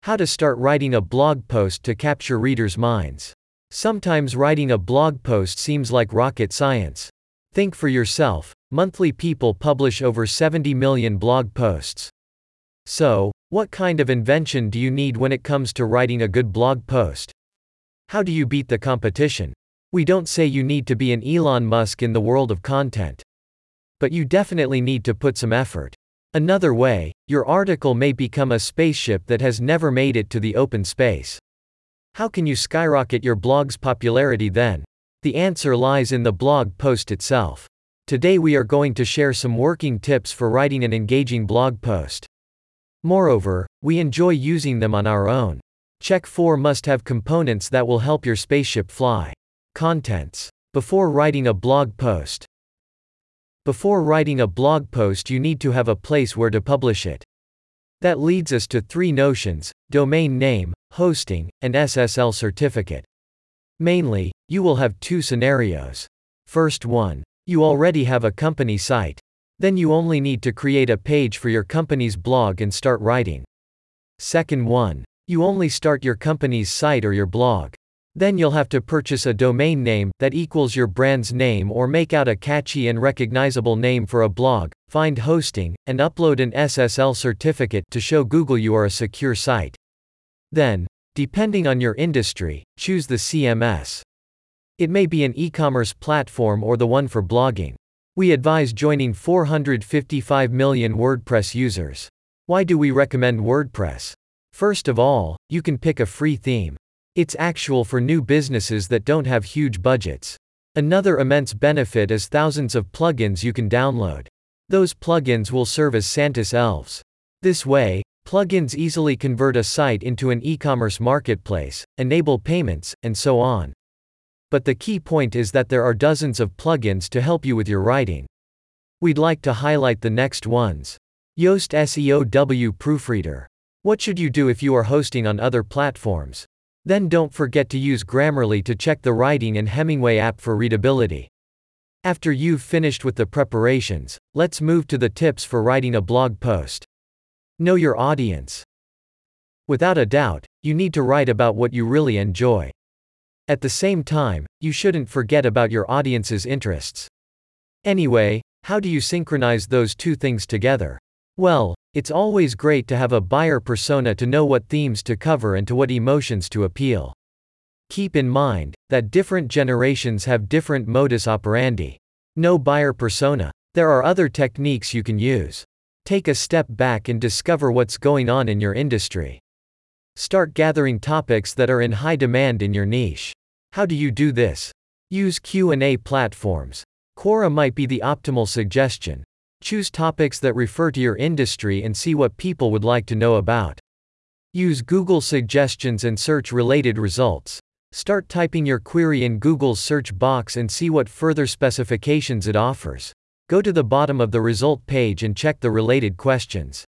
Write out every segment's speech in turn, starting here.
How to start writing a blog post to capture readers' minds. Sometimes writing a blog post seems like rocket science. Think for yourself, monthly people publish over 70 million blog posts. So, what kind of invention do you need when it comes to writing a good blog post? How do you beat the competition? We don't say you need to be an Elon Musk in the world of content. But you definitely need to put some effort. Another way, your article may become a spaceship that has never made it to the open space. How can you skyrocket your blog's popularity then? The answer lies in the blog post itself. Today we are going to share some working tips for writing an engaging blog post. Moreover, we enjoy using them on our own. Check 4 must-have components that will help your spaceship fly. Contents. Before writing a blog post. Before writing a blog post, you need to have a place where to publish it. That leads us to 3 notions: domain name, hosting, and SSL certificate. Mainly, you will have 2 scenarios. First one, you already have a company site. Then you only need to create a page for your company's blog and start writing. Second one, you only start your company's site or your blog. Then you'll have to purchase a domain name that equals your brand's name or make out a catchy and recognizable name for a blog, find hosting, and upload an SSL certificate to show Google you are a secure site. Then, depending on your industry, choose the CMS. It may be an e-commerce platform or the one for blogging. We advise joining 455 million WordPress users. Why do we recommend WordPress? First of all, you can pick a free theme. It's actual for new businesses that don't have huge budgets. Another immense benefit is thousands of plugins you can download. Those plugins will serve as Santa's elves. This way, plugins easily convert a site into an e-commerce marketplace, enable payments, and so on. But the key point is that there are dozens of plugins to help you with your writing. We'd like to highlight the next ones. Yoast SEO Proofreader. What should you do if you are hosting on other platforms? Then don't forget to use Grammarly to check the writing and Hemingway app for readability. After you've finished with the preparations, let's move to the tips for writing a blog post. Know your audience. Without a doubt, you need to write about what you really enjoy. At the same time, you shouldn't forget about your audience's interests. Anyway, how do you synchronize those 2 things together? Well, it's always great to have a buyer persona to know what themes to cover and to what emotions to appeal. Keep in mind that different generations have different modus operandi. No buyer persona. There are other techniques you can use. Take a step back and discover what's going on in your industry. Start gathering topics that are in high demand in your niche. How do you do this? Use Q&A platforms. Quora might be the optimal suggestion. Choose topics that refer to your industry and see what people would like to know about. Use Google suggestions and search related results. Start typing your query in Google's search box and see what further specifications it offers. Go to the bottom of the result page and check the related questions.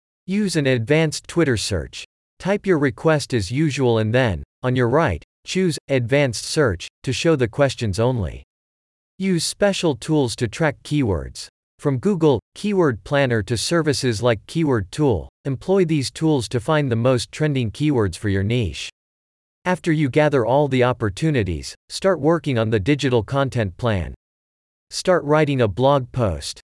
Use an advanced Twitter search. Type your request as usual and then, on your right, choose Advanced Search to show the questions only. Use special tools to track keywords. From Google Keyword Planner to services like Keyword Tool, employ these tools to find the most trending keywords for your niche. After you gather all the opportunities, start working on the digital content plan. Start writing a blog post.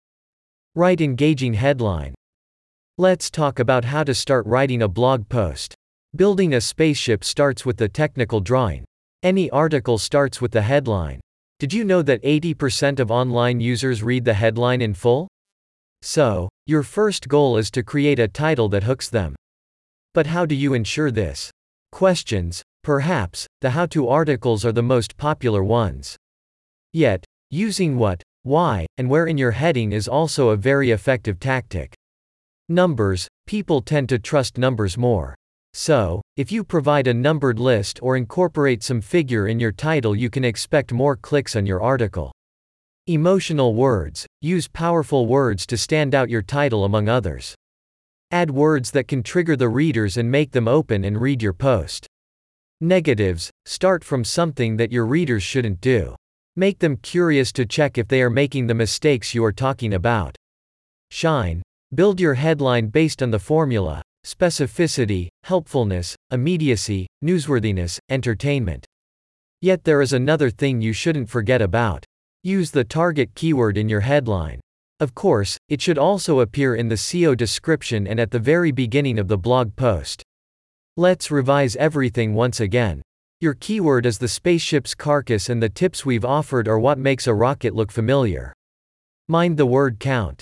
Write engaging headline. Let's talk about how to start writing a blog post. Building a spaceship starts with the technical drawing. Any article starts with the headline. Did you know that 80% of online users read the headline in full? So, your first goal is to create a title that hooks them. But how do you ensure this? Questions, perhaps, the how-to articles are the most popular ones. Yet, using what, why, and where in your heading is also a very effective tactic. Numbers, people tend to trust numbers more. So, if you provide a numbered list or incorporate some figure in your title, you can expect more clicks on your article. Emotional words, use powerful words to stand out your title among others. Add words that can trigger the readers and make them open and read your post. Negatives, start from something that your readers shouldn't do. Make them curious to check if they are making the mistakes you are talking about. Shine, build your headline based on the formula. specificity, helpfulness, immediacy, newsworthiness, entertainment. Yet there is another thing you shouldn't forget about. Use the target keyword in your headline. Of course, it should also appear in the SEO description and at the very beginning of the blog post. Let's revise everything once again. Your keyword is the spaceship's carcass, and the tips we've offered are what makes a rocket look familiar. Mind the word count.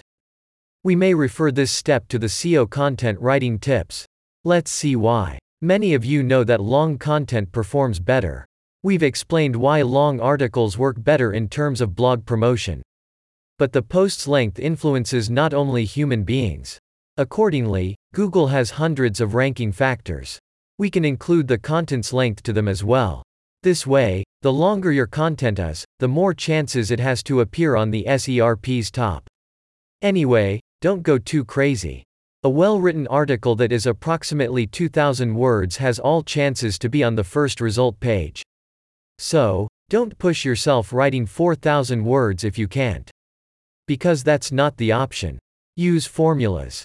We may refer this step to the SEO content writing tips. Let's see why. Many of you know that long content performs better. We've explained why long articles work better in terms of blog promotion. But the post's length influences not only human beings. Accordingly, Google has hundreds of ranking factors. We can include the content's length to them as well. This way, the longer your content is, the more chances it has to appear on the SERP's top. Anyway, don't go too crazy. A well-written article that is approximately 2,000 words has all chances to be on the first result page. So, don't push yourself writing 4,000 words if you can't. Because that's not the option. Use formulas.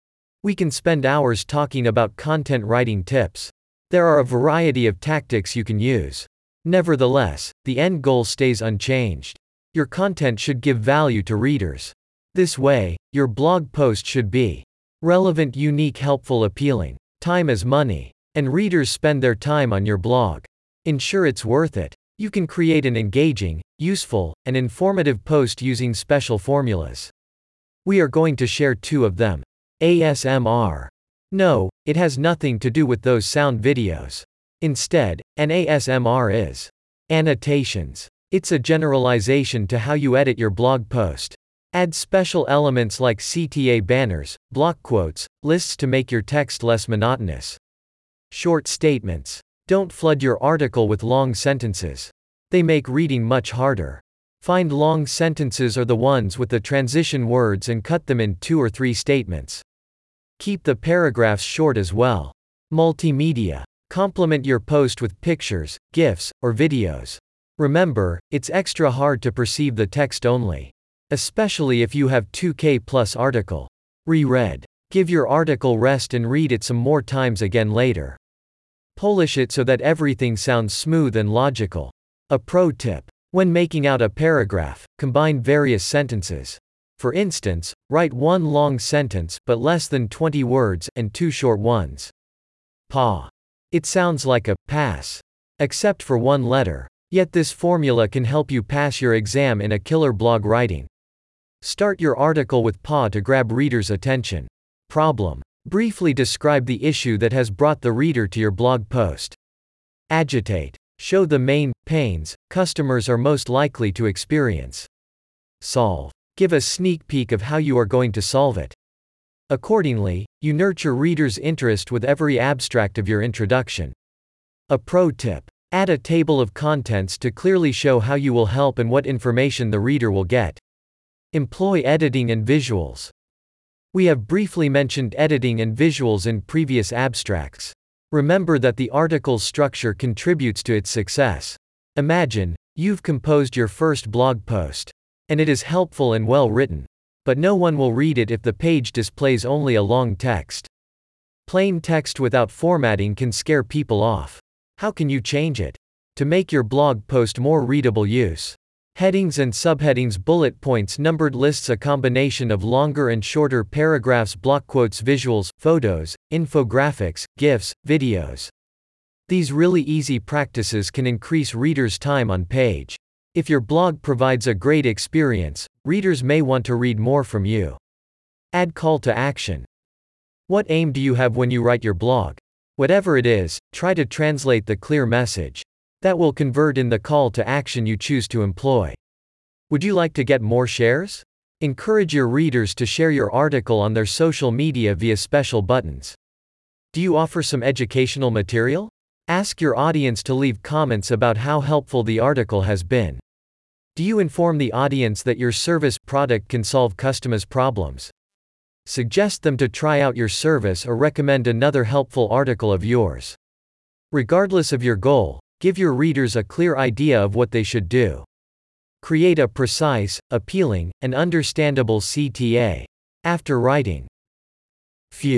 We can spend hours talking about content writing tips. There are a variety of tactics you can use. Nevertheless, the end goal stays unchanged. Your content should give value to readers. This way, your blog post should be relevant, unique, helpful, appealing. Time is money, and readers spend their time on your blog. Ensure it's worth it. You can create an engaging, useful, and informative post using special formulas. We are going to share 2 of them. ASMR. No, it has nothing to do with those sound videos. Instead, an ASMR is annotations. It's a generalization to how you edit your blog post. Add special elements like CTA banners, block quotes, lists to make your text less monotonous. Short statements. Don't flood your article with long sentences. They make reading much harder. Find long sentences or the ones with the transition words and cut them in 2 or 3 statements. Keep the paragraphs short as well. Multimedia. Complement your post with pictures, GIFs, or videos. Remember, it's extra hard to perceive the text only. Especially if you have 2K plus article. Reread. Give your article rest and read it some more times again later. Polish it so that everything sounds smooth and logical. A pro tip. When making out a paragraph, combine various sentences. For instance, write 1 long sentence, but less than 20 words, and 2 short ones. PA. It sounds like a pass. Except for 1 letter. Yet this formula can help you pass your exam in a killer blog writing. Start your article with PA to grab readers' attention. Problem. Briefly describe the issue that has brought the reader to your blog post. Agitate. Show the main pains customers are most likely to experience. Solve. Give a sneak peek of how you are going to solve it. Accordingly, you nurture readers' interest with every abstract of your introduction. A pro tip. Add a table of contents to clearly show how you will help and what information the reader will get. Employ editing and visuals. We have briefly mentioned editing and visuals in previous abstracts. Remember that the article's structure contributes to its success. Imagine, you've composed your first blog post. And it is helpful and well written. But no one will read it if the page displays only a long text. Plain text without formatting can scare people off. How can you change it? To make your blog post more readable, use headings and subheadings, bullet points, numbered lists, a combination of longer and shorter paragraphs, block quotes, visuals, photos, infographics, GIFs, videos. These really easy practices can increase readers' time on page. If your blog provides a great experience, readers may want to read more from you. Add call to action. What aim do you have when you write your blog? Whatever it is, try to translate the clear message. That will convert in the call to action you choose to employ. Would you like to get more shares? Encourage your readers to share your article on their social media via special buttons. Do you offer some educational material? Ask your audience to leave comments about how helpful the article has been. Do you inform the audience that your service product can solve customers' problems? Suggest them to try out your service or recommend another helpful article of yours. Regardless of your goal, give your readers a clear idea of what they should do. Create a precise, appealing, and understandable CTA. After writing few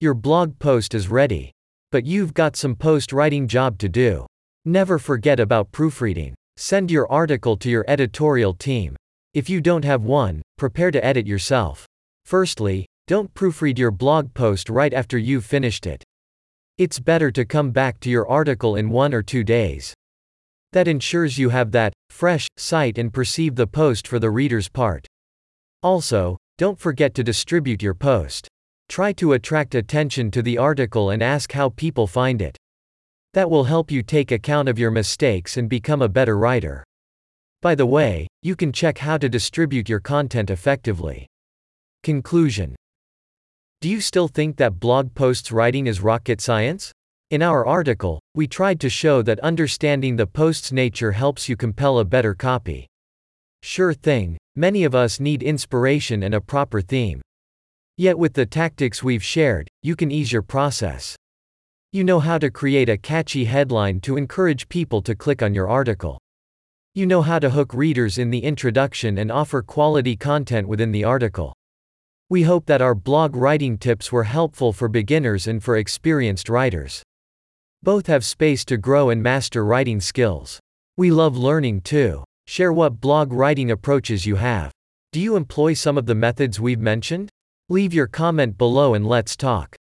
Your blog post is ready. But you've got some post-writing job to do. Never forget about proofreading. Send your article to your editorial team. If you don't have one, prepare to edit yourself. Firstly, don't proofread your blog post right after you've finished it. It's better to come back to your article in 1 or 2 days. That ensures you have that fresh sight and perceive the post for the reader's part. Also, don't forget to distribute your post. Try to attract attention to the article and ask how people find it. That will help you take account of your mistakes and become a better writer. By the way, you can check how to distribute your content effectively. Conclusion. Do you still think that blog posts writing is rocket science? In our article, we tried to show that understanding the post's nature helps you compel a better copy. Sure thing, many of us need inspiration and a proper theme. Yet with the tactics we've shared, you can ease your process. You know how to create a catchy headline to encourage people to click on your article. You know how to hook readers in the introduction and offer quality content within the article. We hope that our blog writing tips were helpful for beginners and for experienced writers. Both have space to grow and master writing skills. We love learning too. Share what blog writing approaches you have. Do you employ some of the methods we've mentioned? Leave your comment below and let's talk.